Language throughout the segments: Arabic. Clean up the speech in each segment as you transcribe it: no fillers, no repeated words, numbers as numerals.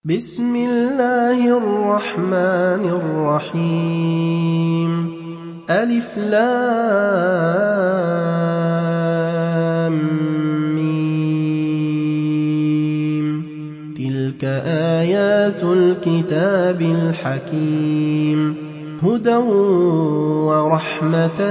بسم الله الرحمن الرحيم ألف لام ميم تلك آيات الكتاب الحكيم هدى ورحمة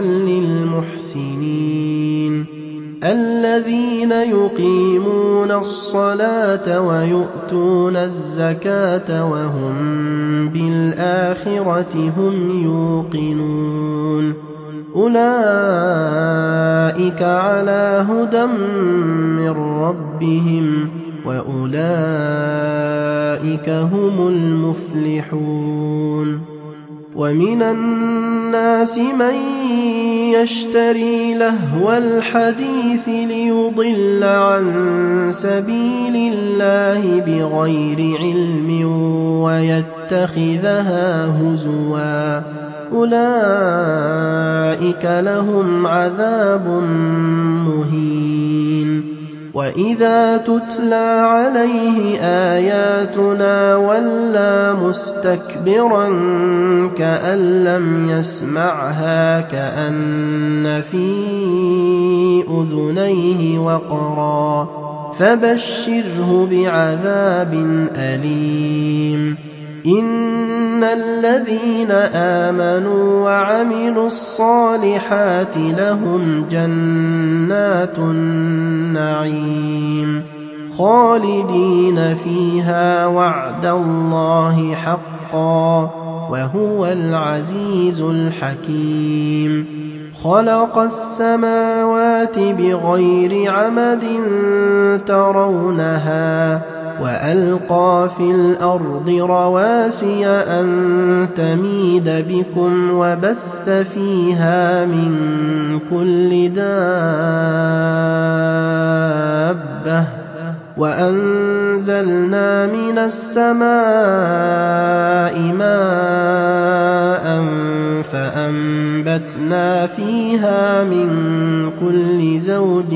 للمحسنين الذين يقيمون الصلاة ويؤتون الزكاة وهم بالآخرة هم يوقنون أولئك على هدى من ربهم وأولئك هم المفلحون ومن الناس من يشتري لهو الحديث ليضل عن سبيل الله بغير علم ويتخذها هزوا أولئك لهم عذاب مهين وإذا تتلى عليه آياتنا ولى مستكبرا كأن لم يسمعها كأن في أذنيه وقرا فبشره بعذاب أليم إن الذين آمنوا وعملوا الصالحات لهم جنات النعيم خالدين فيها وعد الله حقا وهو العزيز الحكيم خلق السماوات بغير عمد ترونها وألقى في الأرض رواسي أن تميد بكم وبث فيها من كل دابة وأنزلنا من السماء ماء فأنبتنا فيها من كل زوج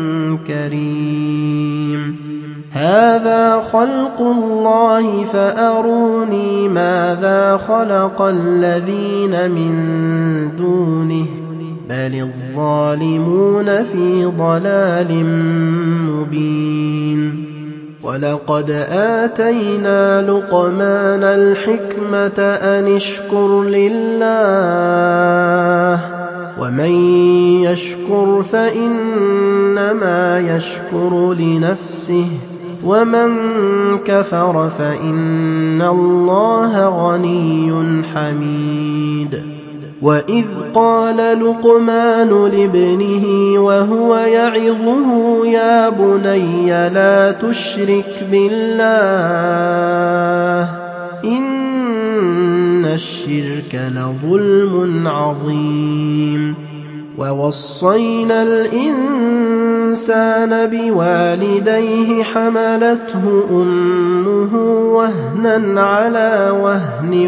كريم هذا خلق الله فأروني ماذا خلق الذين من دونه بل الظالمون في ضلال مبين ولقد آتينا لقمان الحكمة أن اشكر لله ومن يشكر فإنما يشكر لنفسه ومن كفر فإن الله غني حميد وإذ قال لقمان لابنه وهو يعظه يا بني لا تشرك بالله إن الشرك لظلم عظيم ووصينا الإنسان بوالديه حملته أمه وهنا على وهن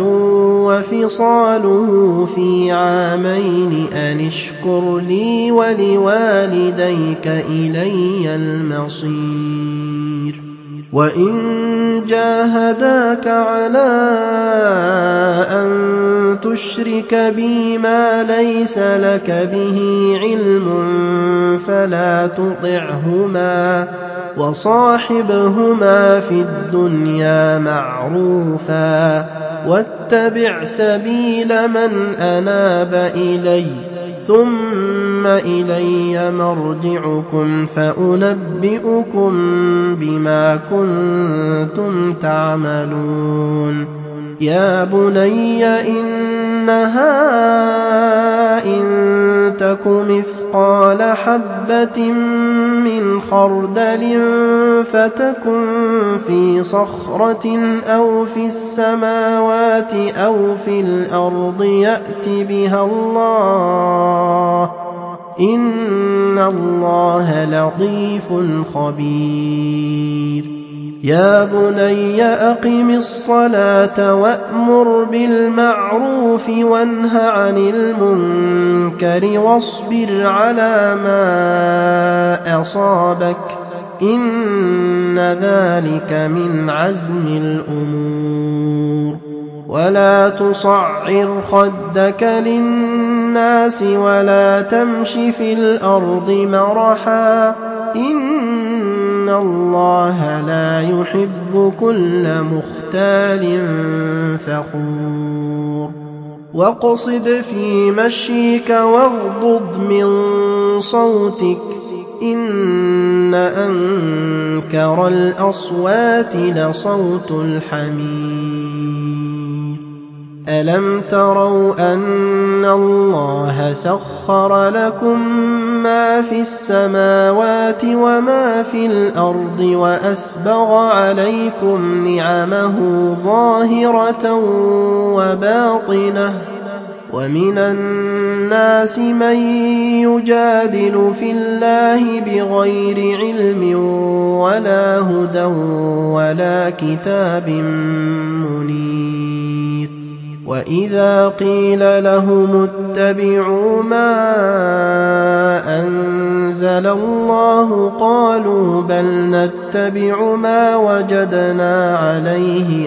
وفصاله في عامين أن اشكر لي ولوالديك إلي المصير وإن جاهداك على أن تشرك بي ما ليس لك به علم فلا تطعهما وصاحبهما في الدنيا معروفا واتبع سبيل من أناب إلي ثم إلي مرجعكم فأنبئكم بما كنتم تعملون يا بني إنها إن تك مثقال حبة من خردل فتكن في صخرة أو في السماوات أو في الأرض يأت بها الله إن الله لطيف خبير يا بني أقم الصلاة وأمر بالمعروف وانه عن المنكر واصبر على ما أصابك إِنَّ ذَلِكَ مِنْ عَزْمِ الْأُمُورِ وَلَا تُصَعِّرْ خَدَّكَ لِلنَّاسِ وَلَا تَمْشِ فِي الْأَرْضِ مَرَحًا ۖ إِنَّ اللَّهَ لَا يُحِبُّ كُلَّ مُخْتَالٍ فَخُورٍ وَاقْصِدْ فِي مَشْيِكَ وَاغْضُضْ مِن صَوْتِكَ ۚ إِنَّ أَنكَرَ الْأَصْوَاتِ لَصَوْتُ الْحَمِيرِ أَلَمْ تَرَوْا أَنَّ اللَّهَ سَخَّرَ لَكُم مَّا فِي السَّمَاوَاتِ وَمَا فِي الْأَرْضِ وَأَسْبَغَ عَلَيْكُمْ نِعَمَهُ ظَاهِرَةً وَبَاطِنَةً ۗ وَمِنَ النَّاسِ مَن يُجَادِلُ فِي اللَّهِ بِغَيْرِ عِلْمٍ وَلَا هُدًى وَلَا كِتَابٍ مُّنِيرٍ وَإِذَا قِيلَ لَهُمُ اتَّبِعُوا مَا أَنزَلَ اللَّهُ قَالُوا بَلْ نَتَّبِعُ مَا وَجَدْنَا عَلَيْهِ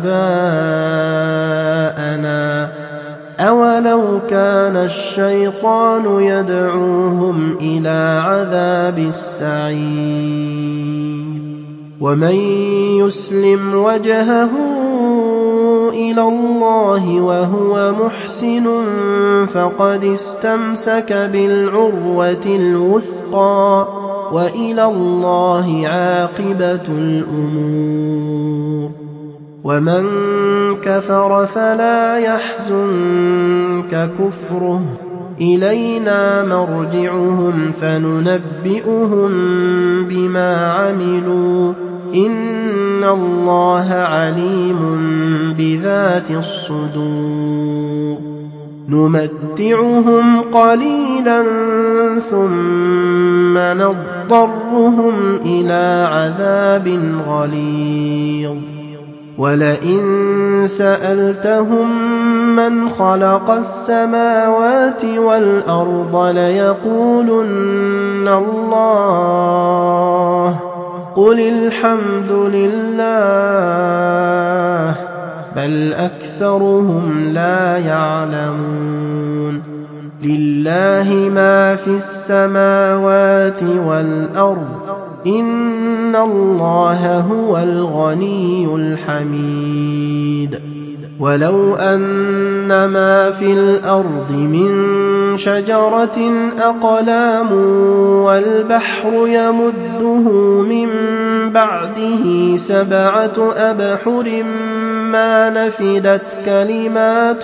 آبَاءَنَا ۚ أَوَلَوْ كَانَ الشَّيْطَانُ يَدْعُوهُمْ إِلَىٰ عَذَابِ السَّعِيرِ وَمَن يُسْلِمْ وَجْهَهُ إِلَى اللَّهِ وَهُوَ مُحْسِنٌ فَقَدِ اسْتَمْسَكَ بِالْعُرْوَةِ الْوُثْقَىٰ ۗ وَإِلَى اللَّهِ عَاقِبَةُ الْأُمُورِ وَمَن كَفَرَ فَلَا يَحْزُنكَ كُفْرُهُ ۚ إِلَيْنَا مَرْجِعُهُمْ فَنُنَبِّئُهُم بِمَا عَمِلُوا ۚ إِنَّ اللَّهَ عَلِيمٌ بِذَاتِ الصُّدُورِ نُمَتِّعُهُمْ قَلِيلًا ثُمَّ نَضْطَرُّهُمْ إِلَىٰ عَذَابٍ غَلِيظٍ وَلَئِن سَأَلْتَهُم مَّنْ خَلَقَ السَّمَاوَاتِ وَالْأَرْضَ لَيَقُولُنَّ اللَّهُ ۚ قُلِ الْحَمْدُ لِلَّهِ ۚ بَلْ أَكْثَرُهُمْ لَا يَعْلَمُونَ لِلَّهِ مَا فِي السَّمَاوَاتِ وَالْأَرْضِ ۚ إِنَّ اللَّهَ هُوَ الْغَنِيُّ الْحَمِيدُ وَلَوْ أَنَّ مَا فِي الْأَرْضِ مِن شَجَرَةٍ أَقْلَامٌ وَالْبَحْرُ يَمُدُّهُ مِن بَعْدِهِ سَبْعَةُ أَبْحُرٍ مَّا نَفِدَتْ كَلِمَاتُ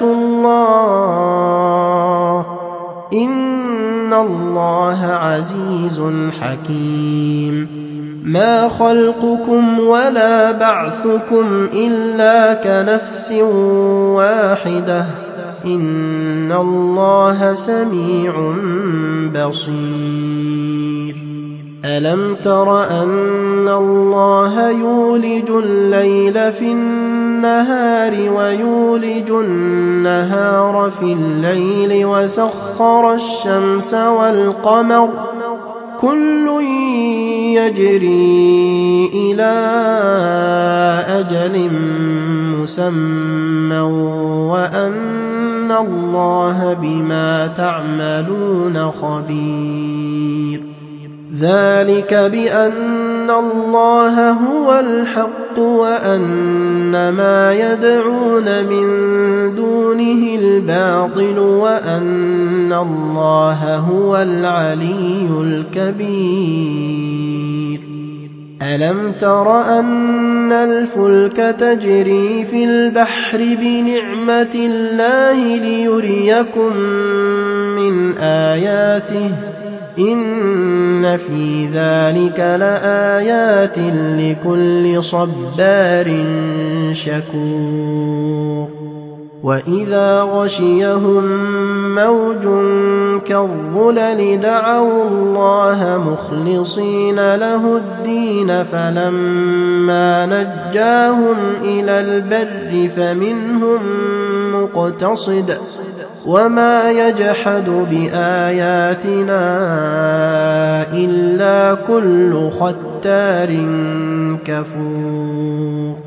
اللَّهِ ۗ إِنَّ اللَّهَ عَزِيزٌ حَكِيمٌ مَا خَلْقُكُمْ وَلَا بَعْثُكُمْ إِلَّا كَنَفْسٍ وَاحِدَةٍ ۗ إِنَّ اللَّهَ سَمِيعٌ بَصِيرٌ أَلَمْ تَرَ أَنَّ اللَّهَ يُولِجُ اللَّيْلَ فِي النَّهَارِ وَيُولِجُ النَّهَارَ فِي اللَّيْلِ وَسَخَّرَ الشَّمْسَ وَالْقَمَرَ ۖ كُلٌّ يَجْرِي إِلَىٰ أَجَلٍ مُّسَمًّى وَأَنَّ اللَّهَ بِمَا تَعْمَلُونَ خَبِيرٌ ذَٰلِكَ بِأَنَّ اللَّهَ هُوَ الْحَقُّ وَأَنَّ مَا يَدْعُونَ مِن دُونِهِ الْبَاطِلُ وَأَنَّ اللَّهَ هُوَ الْعَلِيُّ الْكَبِيرُ أَلَمْ تَرَ أَنَّ الْفُلْكَ تَجْرِي فِي الْبَحْرِ بِنِعْمَتِ اللَّهِ لِيُرِيَكُم مِّنْ آيَاتِهِ ۚ إِنَّ فِي ذَٰلِكَ لَآيَاتٍ لِّكُلِّ صَبَّارٍ شَكُورٍ وَإِذَا غَشِيَهُم مَّوْجٌ كَالظُّلَلِ دَعَوُا اللَّهَ مُخْلِصِينَ لَهُ الدِّينَ فَلَمَّا نَجَّاهُمْ إِلَى الْبَرِّ فَمِنْهُم مُّقْتَصِدٌ ۚ وَمَا يَجْحَدُ بِآيَاتِنَا إِلَّا كُلُّ خَتَّارٍ مُخْتَالٍ كَفُورٍ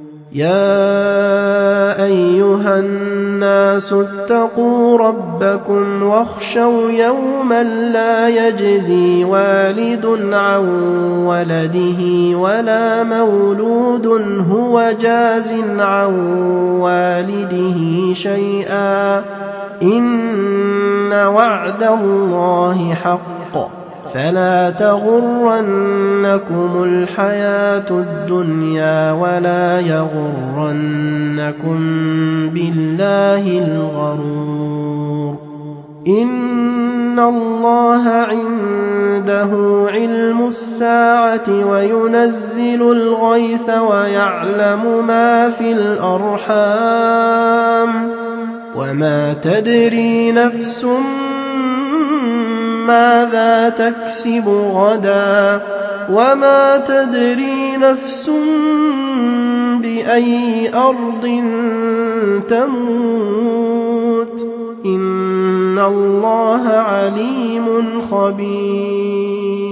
يَا أَيُّهَا النَّاسُ اتَّقُوا رَبَّكُمْ وَاخْشَوْا يَوْمًا لَّا يَجْزِي وَالِدٌ عَن وَلَدِهِ وَلَا مَوْلُودٌ هُوَ جَازٍ عَن وَالِدِهِ شَيْئًا ۚ إِنَّ وَعْدَ اللَّهِ حَقٌّ فَلَا تَغُرَّنَّكُمُ الْحَيَاةُ الدُّنْيَا وَلَا يَغُرَّنَّكُم بِاللَّهِ الْغَرُورُ إِنَّ اللَّهَ عِندَهُ عِلْمُ السَّاعَةِ وَيُنَزِّلُ الْغَيْثَ وَيَعْلَمُ مَا فِي الْأَرْحَامِ وَمَا تَدْرِي نَفْسٌ ماذا تكسب غدا وما تدري نفس بأي أرض تموت إن الله عليم خبير